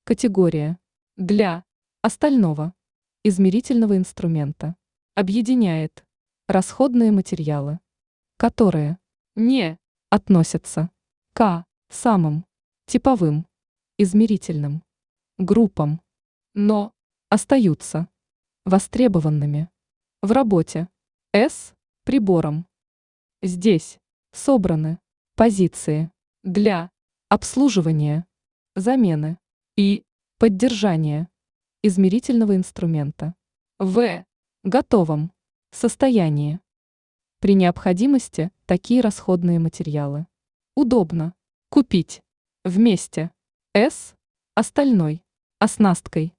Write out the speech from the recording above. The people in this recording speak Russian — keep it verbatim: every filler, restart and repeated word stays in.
Категория для остального измерительного инструмента объединяет расходные материалы, которые не относятся к самым типовым измерительным группам, но остаются востребованными в работе с прибором. Здесь собраны позиции для обслуживания, замены и поддержания измерительного инструмента в готовом состоянии. При необходимости такие расходные материалы удобно купить вместе с остальной оснасткой.